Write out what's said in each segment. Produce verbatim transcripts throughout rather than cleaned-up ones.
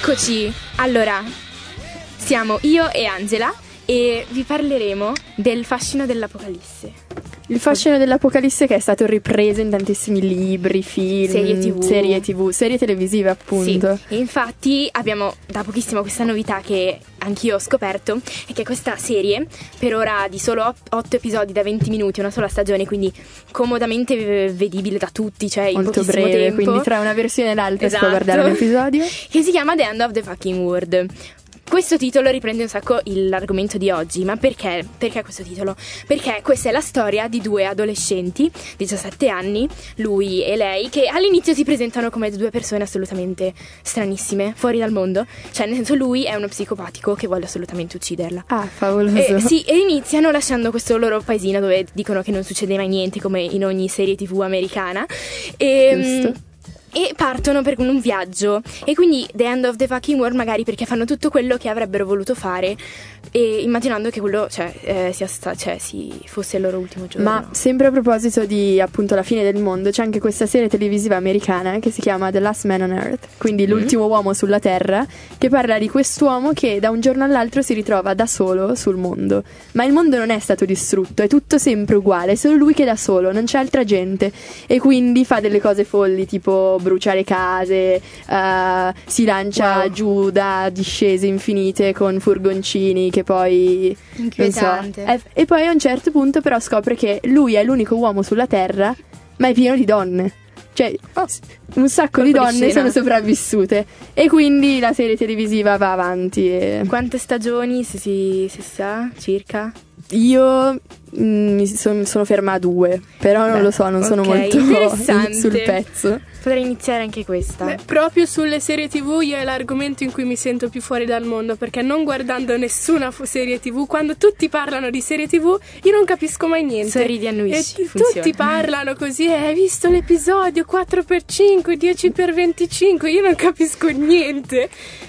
Eccoci, allora, siamo io e Angela e vi parleremo del fascino dell'Apocalisse. Il fascino dell'Apocalisse che è stato ripreso in tantissimi libri, film, serie tv, serie, TV, serie televisive appunto. Sì, e infatti abbiamo da pochissimo questa novità che anch'io ho scoperto, è che questa serie, per ora di solo otto episodi da venti minuti, una sola stagione, quindi comodamente vedibile da tutti, cioè in molto pochissimo breve, tempo. Quindi tra una versione e l'altra esatto. si può guardare un episodio. Che si chiama The End of the Fucking World. Questo titolo riprende un sacco l'argomento di oggi, ma perché? Perché questo titolo? Perché questa è la storia di due adolescenti, diciassette anni, lui e lei, che all'inizio si presentano come due persone assolutamente stranissime, fuori dal mondo. Cioè, nel senso, lui è uno psicopatico che vuole assolutamente ucciderla. Ah, favoloso. E, sì, e iniziano lasciando questo loro paesino dove dicono che non succede mai niente, come in ogni serie tv americana. E, Giusto. E partono per un viaggio. E quindi The End of the Fucking World magari perché fanno tutto quello che avrebbero voluto fare, e immaginando che quello cioè, eh, sia sta- cioè, si fosse il loro ultimo giorno. Ma sempre a proposito di appunto la fine del mondo, c'è anche questa serie televisiva americana che si chiama The Last Man on Earth, quindi mm-hmm. l'ultimo uomo sulla Terra, che parla di quest'uomo che da un giorno all'altro si ritrova da solo sul mondo. Ma il mondo non è stato distrutto, è tutto sempre uguale, è solo lui che è da solo, non c'è altra gente, e quindi fa delle cose folli tipo bruciare case, uh, si lancia wow. giù da discese infinite con furgoncini che poi inquietante. Non so, è, e poi a un certo punto però scopre che lui è l'unico uomo sulla Terra, ma è pieno di donne. Cioè oh, un sacco di donne di sono sopravvissute, e quindi la serie televisiva va avanti. E... Quante stagioni se si, se si sa circa? Io mi son, sono ferma a due, però non Beh, lo so, non sono okay, molto sul pezzo. Potrei iniziare anche questa. Beh, proprio sulle serie tv io è l'argomento in cui mi sento più fuori dal mondo, perché non guardando nessuna fu- serie tv, quando tutti parlano di serie tv io non capisco mai niente. Sorridi, annuisci, e t- tutti parlano così, eh, hai visto l'episodio quattro per cinque, dieci per venticinque, io non capisco niente.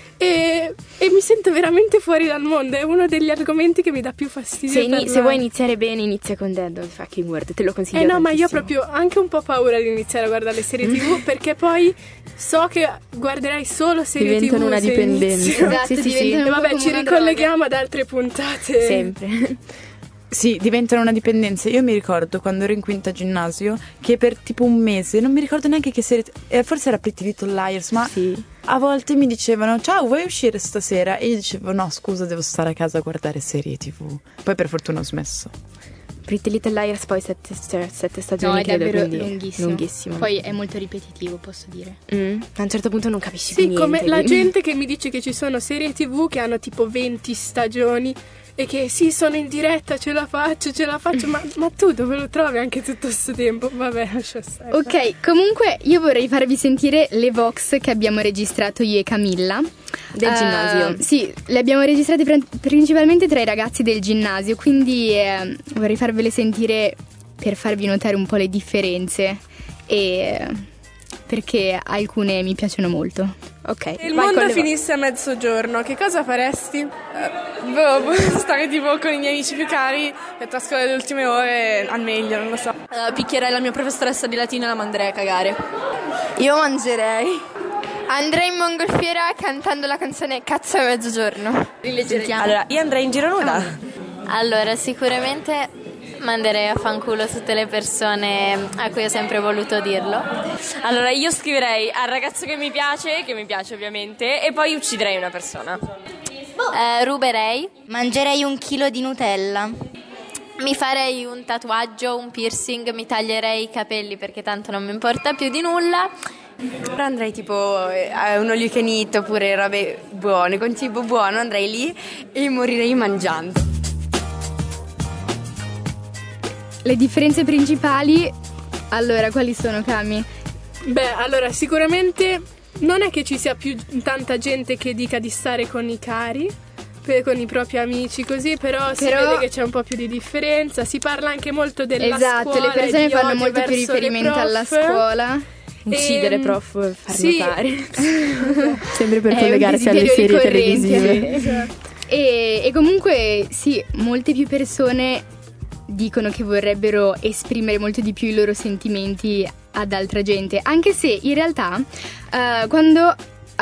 E, e mi sento veramente fuori dal mondo. È uno degli argomenti che mi dà più fastidio. Se, ini- se vuoi iniziare bene, inizia con The End of the Fucking World. Te lo consiglio. Eh no, tantissimo. ma io ho proprio anche un po' paura di iniziare a guardare le serie tv, perché poi so che guarderai solo serie diventano tv. Una dipendenza. Esatto, sì, sì, sì. E vabbè, ci ricolleghiamo ad altre puntate. Sempre. Sì, diventano una dipendenza. Io mi ricordo quando ero in quinta ginnasio che per tipo un mese, non mi ricordo neanche che serie, eh, forse era Pretty Little Liars, ma sì. a volte mi dicevano ciao, vuoi uscire stasera? E io dicevo no, scusa, devo stare a casa a guardare serie tv. Poi per fortuna ho smesso. Pretty Little Liars poi sette, cioè, sette stagioni, no, è credo, davvero quindi lunghissimo. lunghissimo. Poi è molto ripetitivo, posso dire. Mm. A un certo punto non capisci sì, più niente. Sì, come la quindi. gente che mi dice che ci sono serie tv che hanno tipo venti stagioni e che sì, sono in diretta, ce la faccio, ce la faccio, ma, ma tu dove lo trovi anche tutto questo tempo? Vabbè, lascia stare. Ok, comunque io vorrei farvi sentire le Vox che abbiamo registrato io e Camilla del uh, ginnasio. Sì, le abbiamo registrate pr- principalmente tra i ragazzi del ginnasio, quindi eh, vorrei farvele sentire per farvi notare un po' le differenze, e perché alcune mi piacciono molto. Ok. Se il mondo finisse a mezzogiorno, che cosa faresti? Uh, boh, stare tipo con i miei amici più cari e trascorrere le ultime ore al meglio, non lo so. Uh, picchierei la mia professoressa di latino e la manderei a cagare. Io mangerei. Andrei in mongolfiera cantando la canzone Cazzo a mezzogiorno. Allora, io andrei in giro nuda. Ah. Allora, sicuramente manderei a fanculo tutte le persone a cui ho sempre voluto dirlo. Allora, io scriverei al ragazzo che mi piace, che mi piace ovviamente, e poi ucciderei una persona. Eh, ruberei. Mangerei un chilo di Nutella. Mi farei un tatuaggio, un piercing, mi taglierei i capelli perché tanto non mi importa più di nulla. Però andrei tipo a un all you can eat oppure robe buone, con cibo buono, andrei lì e morirei mangiando. Le differenze principali, allora, quali sono, Cami? Beh, allora, sicuramente non è che ci sia più tanta gente che dica di stare con i cari, con i propri amici così, però, però si vede che c'è un po' più di differenza, si parla anche molto della esatto, scuola. Esatto, le persone fanno odio molto più riferimento alla scuola. Uccidere e, prof, far sì. notare. Sempre per collegarsi alle serie televisive. Esatto. E, e comunque sì, molte più persone dicono che vorrebbero esprimere molto di più i loro sentimenti ad altra gente, anche se in realtà uh, quando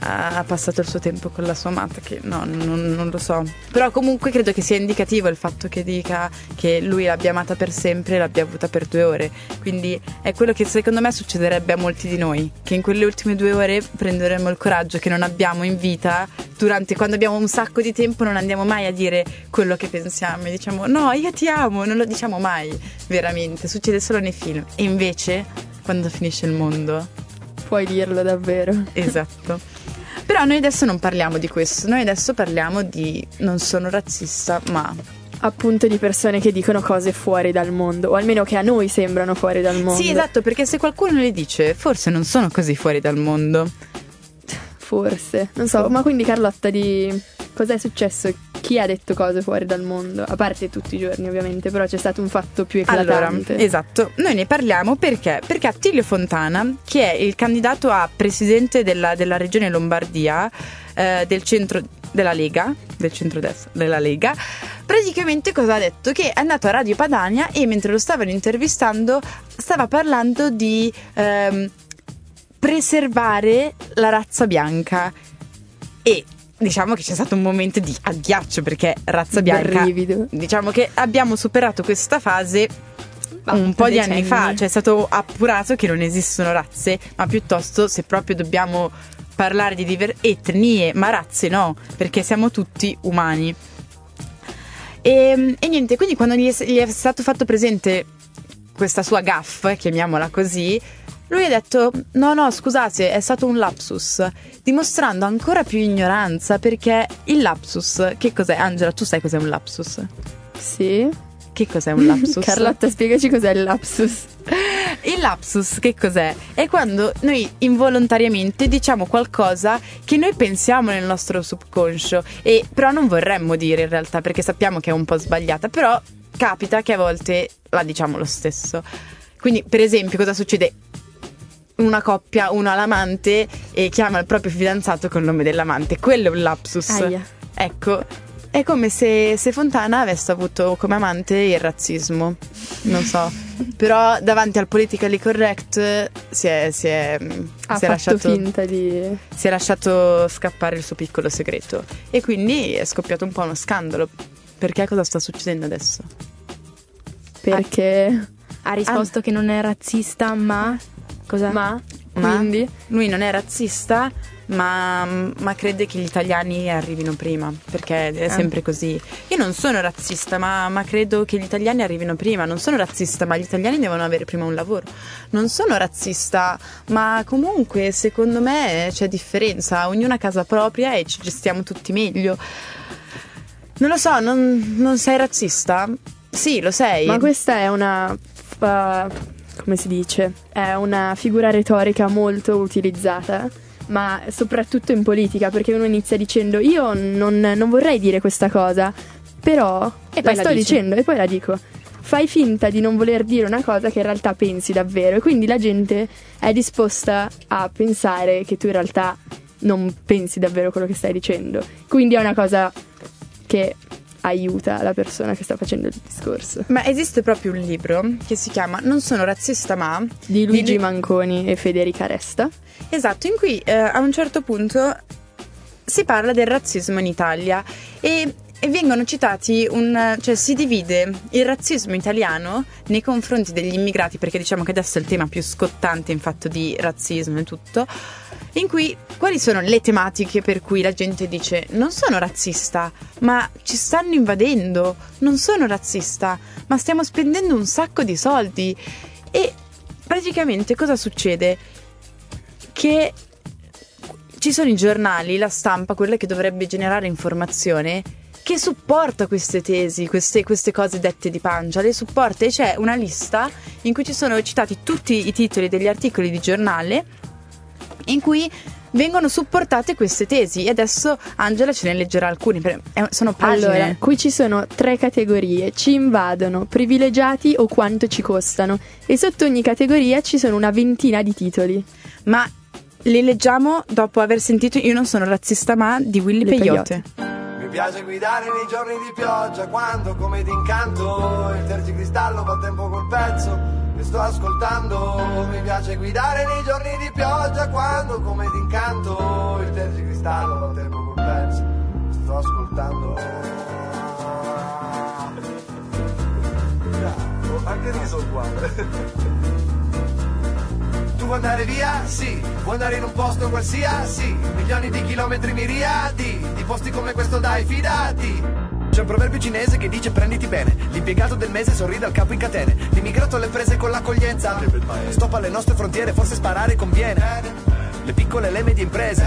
ha passato il suo tempo con la sua amata, che no, non, non lo so. Però comunque credo che sia indicativo il fatto che dica che lui l'abbia amata per sempre e l'abbia avuta per due ore. Quindi è quello che secondo me succederebbe a molti di noi, che in quelle ultime due ore prenderemo il coraggio che non abbiamo in vita. Durante, quando abbiamo un sacco di tempo, non andiamo mai a dire quello che pensiamo e diciamo no, io ti amo, non lo diciamo mai veramente, succede solo nei film. E invece quando finisce il mondo puoi dirlo davvero. Esatto. Però noi adesso non parliamo di questo, noi adesso parliamo di non sono razzista, ma appunto di persone che dicono cose fuori dal mondo, o almeno che a noi sembrano fuori dal mondo. Sì, esatto, perché se qualcuno le dice forse non sono così fuori dal mondo. Forse, non so, ma quindi Carlotta, di cos'è successo? Chi ha detto cose fuori dal mondo? A parte tutti i giorni ovviamente, però c'è stato un fatto più eclatante. Allora, esatto, noi ne parliamo perché? Perché Attilio Fontana, che è il candidato a presidente della, della regione Lombardia, eh, del centro della Lega, del centrodestra della Lega, praticamente cosa ha detto? Che è andato a Radio Padania e mentre lo stavano intervistando stava parlando di ehm, preservare la razza bianca. E diciamo che c'è stato un momento di agghiaccio, perché razza bianca, brivido. Diciamo che abbiamo superato questa fase un po' di decenni. anni fa, cioè è stato appurato che non esistono razze, ma piuttosto, se proprio dobbiamo parlare di diver- etnie, ma razze no, perché siamo tutti umani. E, e niente, quindi quando gli è, gli è stato fatto presente questa sua gaffe, chiamiamola così, lui ha detto no no scusate, è stato un lapsus, dimostrando ancora più ignoranza, perché il lapsus, che cos'è? Angela, tu sai cos'è un lapsus? Sì. Che cos'è un lapsus? Carlotta, spiegaci cos'è il lapsus. Il lapsus che cos'è? È quando noi involontariamente diciamo qualcosa che noi pensiamo nel nostro subconscio, e però non vorremmo dire in realtà, perché sappiamo che è un po' sbagliata, però capita che a volte la diciamo lo stesso. Quindi per esempio cosa succede? Una coppia, uno ha l'amante e chiama il proprio fidanzato col nome dell'amante, quello è un lapsus. Aia. Ecco, è come se, se Fontana avesse avuto come amante il razzismo, non so, però davanti al politically correct si è, si è, ha si è fatto lasciato, finta di si è lasciato scappare il suo piccolo segreto, e quindi è scoppiato un po' uno scandalo. Perché cosa sta succedendo adesso? Perché ha risposto ah. che non è razzista, ma cosa? Ma, ma quindi lui non è razzista, ma, ma crede che gli italiani arrivino prima, perché è sempre ah. così. Io non sono razzista, ma, ma credo che gli italiani arrivino prima. Non sono razzista, ma gli italiani devono avere prima un lavoro. Non sono razzista, ma comunque secondo me c'è differenza. Ognuno ha casa propria e ci gestiamo tutti meglio. Non lo so, non, non sei razzista? Sì, lo sei. Ma questa è una... Uh, come si dice? È una figura retorica molto utilizzata, ma soprattutto in politica, perché uno inizia dicendo io non, non vorrei dire questa cosa, però e la poi sto la dicendo e poi la dico. Fai finta di non voler dire una cosa che in realtà pensi davvero, e quindi la gente è disposta a pensare che tu in realtà non pensi davvero quello che stai dicendo. Quindi è una cosa che aiuta la persona che sta facendo il discorso. Ma esiste proprio un libro che si chiama Non sono razzista ma di Luigi di... Manconi e Federica Resta. Esatto, in cui eh, a un certo punto si parla del razzismo in Italia e, e vengono citati un, cioè si divide il razzismo italiano nei confronti degli immigrati, perché diciamo che adesso è il tema più scottante in fatto di razzismo e tutto, in cui quali sono le tematiche per cui la gente dice non sono razzista, ma ci stanno invadendo, non sono razzista, ma stiamo spendendo un sacco di soldi. E praticamente cosa succede? Che ci sono i giornali, la stampa, quella che dovrebbe generare informazione, che supporta queste tesi, queste, queste cose dette di pancia, le supporta, e c'è una lista in cui ci sono citati tutti i titoli degli articoli di giornale in cui vengono supportate queste tesi, e adesso Angela ce ne leggerà alcuni, sono pagine. Allora, qui ci sono tre categorie: ci invadono, privilegiati o quanto ci costano, e sotto ogni categoria ci sono una ventina di titoli. Ma li leggiamo dopo aver sentito Io non sono razzista ma di Willy Le Peyote. Mi piace guidare nei giorni di pioggia, quando come d'incanto il tergicristallo fa tempo col pezzo che sto ascoltando. Mi piace guidare nei giorni di pioggia, quando come d'incanto il tergicristallo fa tempo col pezzo che sto ascoltando. Bravo, anche riso uguale. Tu vuoi andare via? Sì. Vuoi andare in un posto qualsiasi? Milioni di chilometri miriadi di posti come questo, dai, fidati. C'è un proverbio cinese che dice prenditi bene. L'impiegato del mese sorride al capo in catene. L'immigrato alle prese con l'accoglienza. Stop alle nostre frontiere, forse sparare conviene. Le piccole e le medie imprese.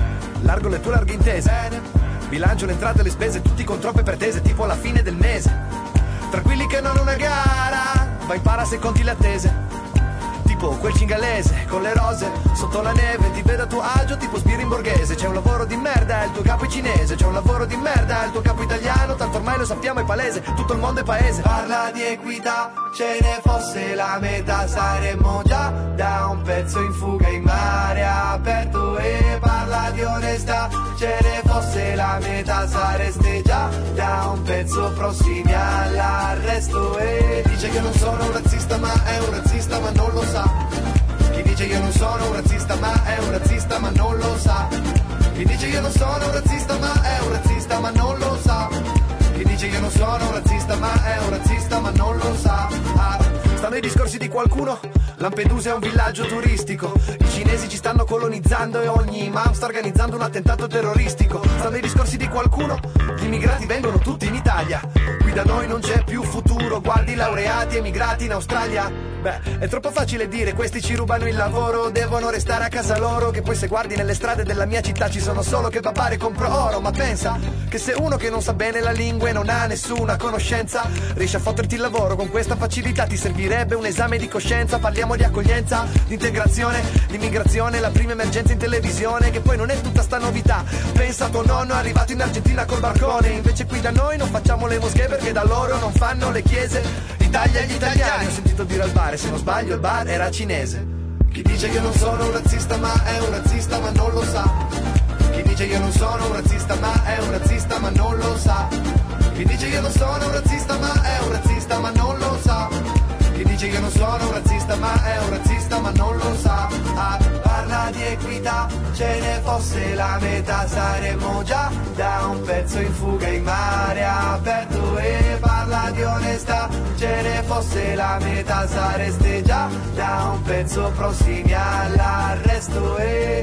Largo le tue larghe intese. Bilancio le entrate e le spese, tutti con troppe pretese, tipo alla fine del mese. Tranquilli che non è una gara, vai impara se conti le attese. Tipo quel cingalese con le rose sotto la neve, ti vedo a tuo agio tipo Spiri in borghese. C'è un lavoro di merda, il tuo capo è cinese. C'è un lavoro di merda, il tuo capo è italiano. Tanto ormai lo sappiamo, è palese, tutto il mondo è paese. Parla di equità, ce ne fosse la metà saremmo già da un pezzo in fuga in mare aperto. E parla di onestà, ce ne fosse la metà sareste già da un pezzo prossimi all'arresto. E dice che non sono un razzista ma è un razzista ma non lo sa. Chi dice io non sono un razzista ma è un razzista ma non lo sa. Chi dice io non sono un razzista ma è un razzista ma non lo sa. Chi dice io non sono un razzista ma è un razzista ma non lo sa. Ah, stanno i discorsi di qualcuno. Lampedusa è un villaggio turistico. I cinesi ci stanno colonizzando e ogni imam sta organizzando un attentato terroristico. Stanno i discorsi di qualcuno. Gli immigrati vengono tutti in Italia. Qui da noi non c'è più futuro. Guardi i laureati emigrati in Australia. Beh, è troppo facile dire questi ci rubano il lavoro, devono restare a casa loro. Che poi se guardi nelle strade della mia città ci sono solo che papà compro oro. Ma pensa che se uno che non sa bene la lingua e non ha nessuna conoscenza riesce a fotterti il lavoro con questa facilità, ti servirebbe un esame di coscienza. Parliamo di accoglienza, di integrazione, di immigrazione, la prima emergenza in televisione, che poi non è tutta sta novità. Pensa a tuo nonno arrivato in Argentina col barcone, invece qui da noi non facciamo le moschee perché da loro non fanno le chiese. Italia agli italiani, ho sentito dire al bar, e se non sbaglio il bar era cinese. Chi dice che non sono un razzista ma è un razzista ma non lo sa. Chi dice io non sono un razzista ma è un razzista ma non lo sa. Chi dice io non sono un razzista ma è un razzista ma non lo sa. Chi dice io non sono un razzista ma è un razzista ma non lo sa. Ah, parla di equità, ce ne fosse la metà saremmo già da un pezzo in fuga in mare aperto. E parla di onestà, ce ne fosse la metà sareste già da un pezzo prossimi all'arresto. E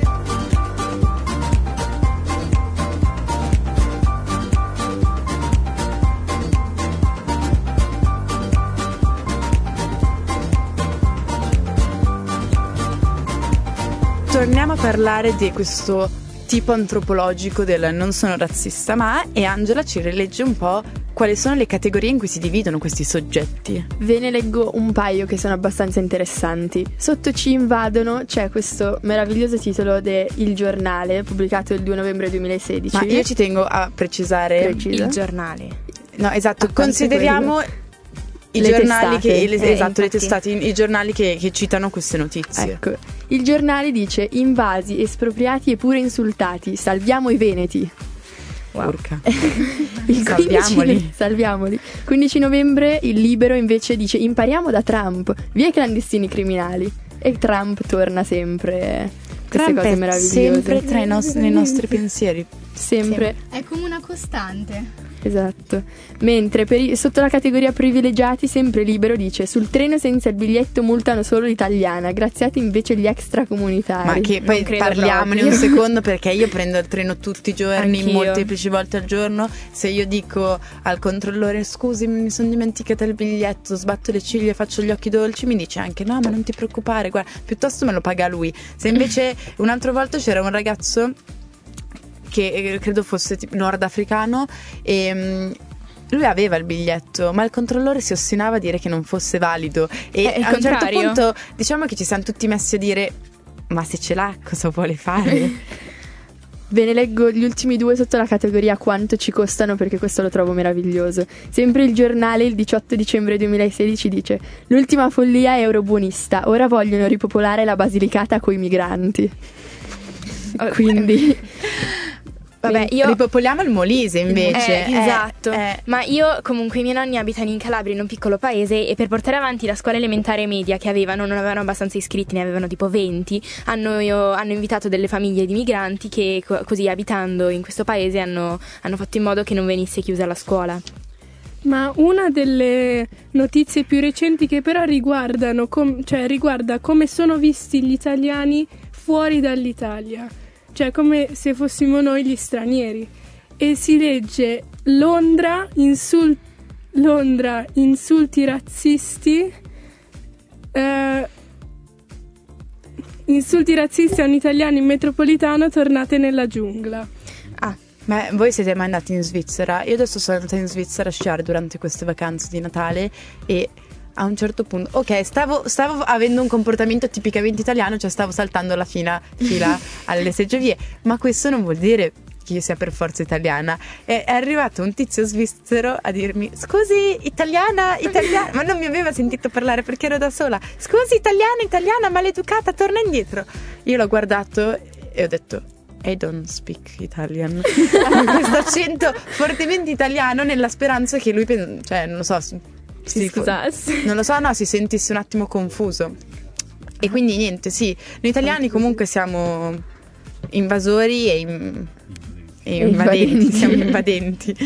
torniamo a parlare di questo tipo antropologico del non sono razzista ma, e Angela ci rilegge un po' quali sono le categorie in cui si dividono questi soggetti. Ve ne leggo un paio che sono abbastanza interessanti. Sotto Ci invadono c'è questo meraviglioso titolo de Il Giornale, pubblicato il due novembre duemilasedici. Ma io ci tengo a precisare Precisa. Il Giornale. No, esatto, Ah, consideriamo i le giornali testate. che le, Eh, esatto, le infatti. testate, i giornali che, che citano queste notizie. Ecco, Il Giornale dice invasi, espropriati e pure insultati, salviamo i veneti. Wow. Il Salviamoli. quindici salviamoli. quindici novembre il Libero invece dice impariamo da Trump, via i clandestini criminali. E Trump torna sempre queste Trump cose è meravigliose. sempre tra i nos- nei nostri pensieri. Sempre. È come una costante. Esatto. Mentre per i- sotto la categoria privilegiati sempre Libero dice sul treno senza il biglietto multano solo l'italiana, graziati invece gli extracomunitari. Ma che poi parliamone un secondo, perché io prendo il treno tutti i giorni, Anch'io. molteplici volte al giorno. Se io dico al controllore scusi mi sono dimenticata il biglietto, sbatto le ciglia e faccio gli occhi dolci, mi dice anche no ma non ti preoccupare, guarda, piuttosto me lo paga lui. Se invece un'altra volta c'era un ragazzo che credo fosse tipo nordafricano e um, lui aveva il biglietto ma il controllore si ostinava a dire che non fosse valido e Eh, il a un certo contrario. punto diciamo che ci siamo tutti messi a dire ma se ce l'ha cosa vuole fare? Ve ne leggo gli ultimi due sotto la categoria quanto ci costano, perché questo lo trovo meraviglioso. Sempre Il Giornale il diciotto dicembre duemilasedici dice l'ultima follia eurobuonista, ora vogliono ripopolare la Basilicata coi migranti. Quindi Vabbè, io... Ripopoliamo il Molise invece. Eh, esatto. Eh, eh. Ma io comunque i miei nonni abitano in Calabria, in un piccolo paese, e per portare avanti la scuola elementare e media che avevano, non avevano abbastanza iscritti, ne avevano tipo venti, hanno, io, hanno invitato delle famiglie di migranti che co- così abitando in questo paese hanno, hanno fatto in modo che non venisse chiusa la scuola. Ma una delle notizie più recenti che però riguardano, com- cioè riguarda come sono visti gli italiani fuori dall'Italia, cioè come se fossimo noi gli stranieri. E si legge Londra, insul- Londra insulti razzisti, eh, insulti razzisti a un italiano in metropolitana, tornate nella giungla. Ah. Ma voi siete mai andati in Svizzera? Io adesso sono andata in Svizzera a sciare durante queste vacanze di Natale e a un certo punto, ok, stavo, stavo avendo un comportamento tipicamente italiano, cioè stavo saltando la fila, fila alle seggiovie, ma questo non vuol dire che io sia per forza italiana. È, è arrivato un tizio svizzero a dirmi: scusi, italiana, italiana, ma non mi aveva sentito parlare perché ero da sola. Scusi, italiana, italiana, maleducata, torna indietro. Io l'ho guardato e ho detto: I don't speak Italian. Questo accento fortemente italiano, nella speranza che lui, pen- cioè, non lo so, si, si scusasse. Non lo so, no, si sentisse un attimo confuso. E quindi niente, sì, noi italiani comunque siamo invasori e, in- e E invadenti, invadenti. siamo invadenti.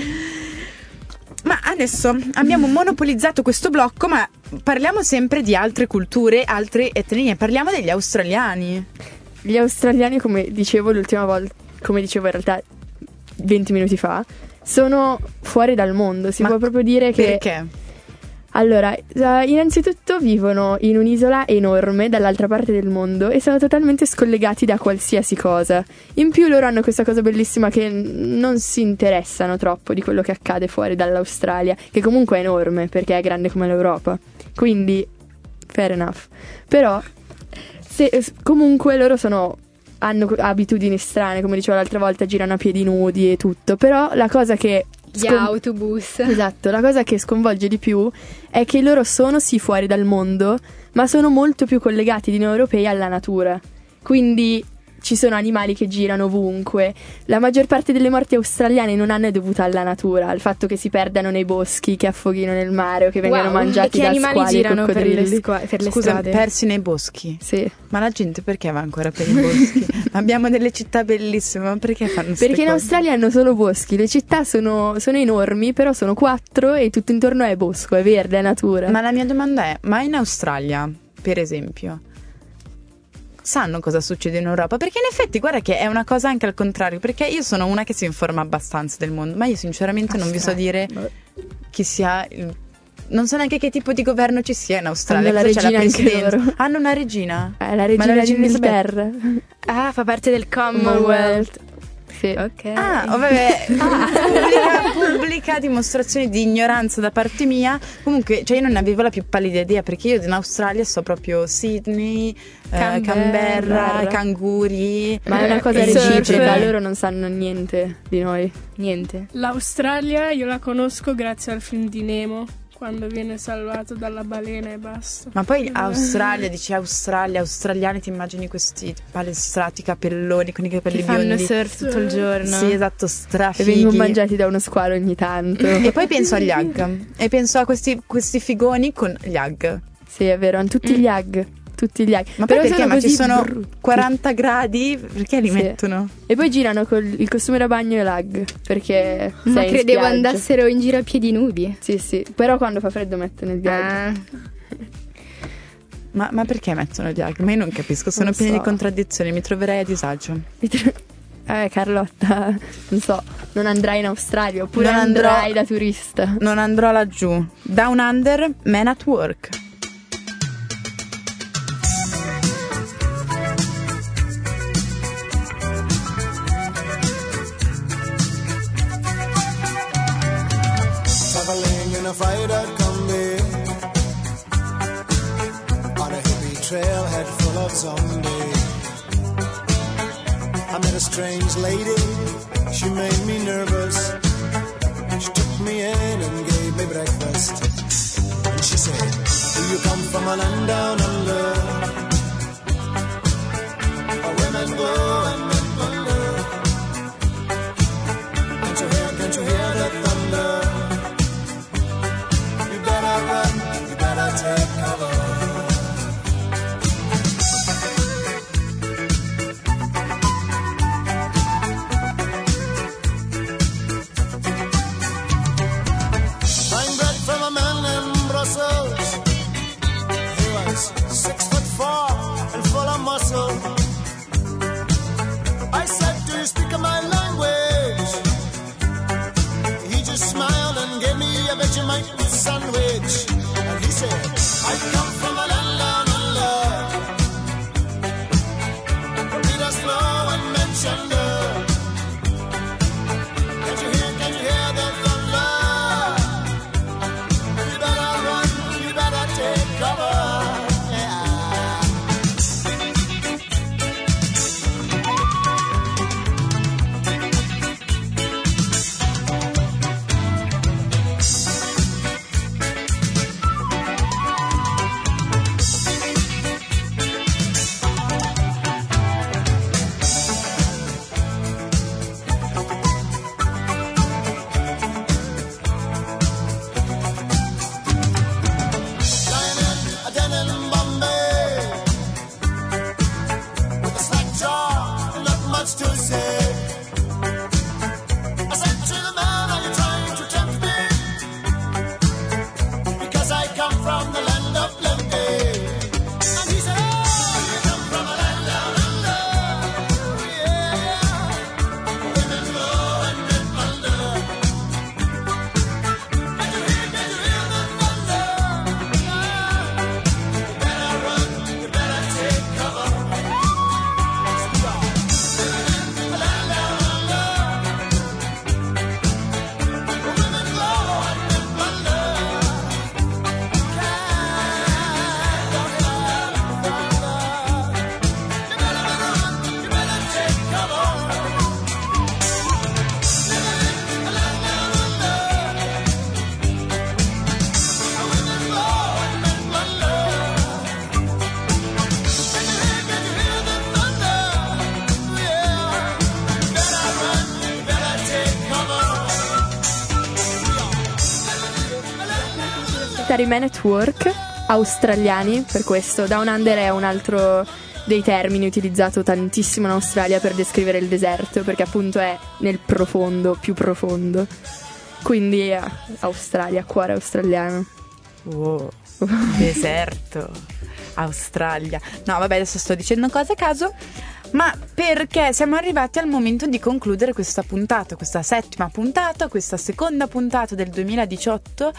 Ma adesso abbiamo monopolizzato questo blocco, ma parliamo sempre di altre culture, altre etnie, parliamo degli australiani. Gli australiani, come dicevo l'ultima volta, come dicevo in realtà venti minuti fa, sono fuori dal mondo. Si Ma può proprio dire che... Perché? Allora, eh, innanzitutto vivono in un'isola enorme dall'altra parte del mondo e sono totalmente scollegati da qualsiasi cosa. In più loro hanno questa cosa bellissima che n- non si interessano troppo di quello che accade fuori dall'Australia, che comunque è enorme perché è grande come l'Europa. Quindi, fair enough. Però... Se, comunque loro sono hanno abitudini strane, come dicevo l'altra volta, girano a piedi nudi e tutto, però la cosa che Gli scon- autobus. esatto, la cosa che sconvolge di più è che loro sono sì fuori dal mondo, ma sono molto più collegati di noi europei alla natura, quindi ci sono animali che girano ovunque. La maggior parte delle morti australiane non hanno è dovuta alla natura, al fatto che si perdano nei boschi, che affoghino nel mare o che vengano Wow, mangiati e che da animali squali e girano per le, coccodrilli. squa- per le Scusa, strade? persi nei boschi? Sì. Ma la gente perché va ancora per i boschi? Abbiamo delle città bellissime, ma perché fanno ste Perché in cose? Australia hanno solo boschi, le città sono, sono enormi, però sono quattro e tutto intorno è bosco, è verde, è natura. Ma la mia domanda è, ma in Australia, per esempio, sanno cosa succede in Europa? Perché in effetti guarda che è una cosa anche al contrario, perché io sono una che si informa abbastanza del mondo, ma io sinceramente non vi so dire chi sia il... Non so neanche che tipo di governo ci sia in Australia. Hanno la Cosa c'è, regina anche presidenza? loro. Hanno una regina? È la regina, Ma la regina d'Inghilterra. Ah, fa parte del Commonwealth. Sì. Ok. Ah, oh, vabbè, pubblica, pubblica dimostrazione di ignoranza da parte mia. Comunque, cioè io non ne avevo la più pallida idea, perché io in Australia so proprio Sydney, Canberra, eh, Canberra, canguri. Ma è una cosa eh, reciproca, surf. loro non sanno niente di noi. Niente. L'Australia io la conosco grazie al film di Nemo, quando viene salvato dalla balena e basta. Ma poi Australia, dici Australia, australiani, ti immagini questi palestrati capelloni con i capelli Che fanno biondi. surf tutto il giorno. Sì, esatto, E strafighi. vengono mangiati da uno squalo ogni tanto. E poi penso agli hag. E penso a questi, questi figoni con gli hag. Sì, è vero, hanno tutti gli hag. Tutti gli hag. Ma Però poi perché? sono Ma ci così sono brutti. quaranta gradi? Perché li Sì. mettono? E poi girano con il costume da bagno e l'hag. Perché Ma sei in credevo spiaggia. andassero in giro a piedi nudi. Sì, sì. Però quando fa freddo mettono il Ah. gag. Ma, ma perché mettono gli hag? Ma io non capisco, sono Non pieni so. di contraddizioni, mi troverei a disagio. Eh, Carlotta, non so, non andrai in Australia oppure Non andrò- andrai da turista. Non andrò laggiù. Down Under, Man at Work. Traveling in a freighter combi on a hippie trailhead full of zombies. I met a strange lady, she made me nervous. She took me in and gave me breakfast. And she said, do you come from a land down under? Where women go and men wonder. take cover. Buying bread from a man in Brussels. He was six foot four and full of muscle. I said, do you speak my language? He just smiled and gave me a Vegemite sandwich. And he said, I come from a land down under. Peter's flow and mentioned her. Can you hear, can you hear the thunder? You better run, you better take cover. Men at Work, australiani, per questo Down Under è un altro dei termini utilizzato tantissimo in Australia per descrivere il deserto, perché appunto è nel profondo, più profondo, quindi è Australia, cuore australiano. Wow, deserto, Australia. No vabbè, adesso sto dicendo cose a caso, ma perché siamo arrivati al momento di concludere questa puntata, questa settima puntata, questa seconda puntata del duemiladiciotto.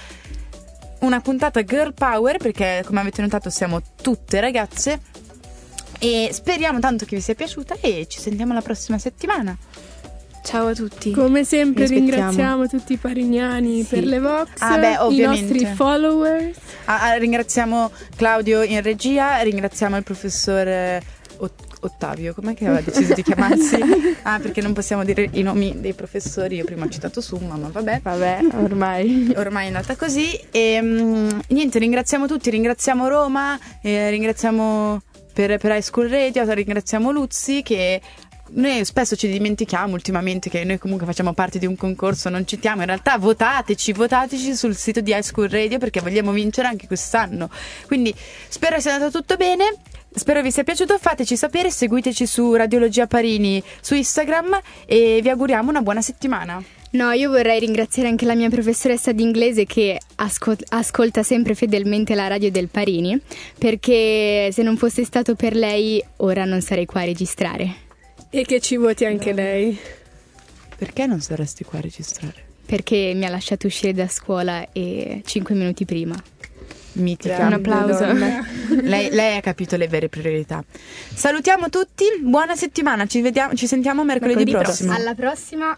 Una puntata girl power, perché come avete notato siamo tutte ragazze, e speriamo tanto che vi sia piaciuta e ci sentiamo la prossima settimana. Ciao a tutti. Come sempre ringraziamo tutti i parignani, sì, per le Vox, ah, beh, i nostri followers. Ah, ah, ringraziamo Claudio in regia, ringraziamo il professor Ott- Ottavio, com'è che aveva deciso di chiamarsi? Ah, perché non possiamo dire i nomi dei professori, io prima ho citato Summa, ma vabbè. Vabbè, ormai. Ormai è andata così. E um, niente, ringraziamo tutti, ringraziamo Roma, eh, ringraziamo per, per High School Radio, ringraziamo Luzzi, che noi spesso ci dimentichiamo ultimamente che noi comunque facciamo parte di un concorso, non citiamo, in realtà votateci, votateci sul sito di High School Radio perché vogliamo vincere anche quest'anno. Quindi spero sia andato tutto bene. Spero vi sia piaciuto, fateci sapere, seguiteci su Radiologia Parini su Instagram e vi auguriamo una buona settimana. No, io vorrei ringraziare anche la mia professoressa di inglese che ascol- ascolta sempre fedelmente la radio del Parini, perché se non fosse stato per lei ora non sarei qua a registrare. E che ci voti anche lei. Perché non saresti qua a registrare? Perché mi ha lasciato uscire da scuola e cinque minuti prima. Mitica. Un applauso. lei, lei ha capito le vere priorità. Salutiamo tutti, buona settimana, ci vediamo, ci sentiamo mercoledì, mercoledì prossimo. Alla prossima.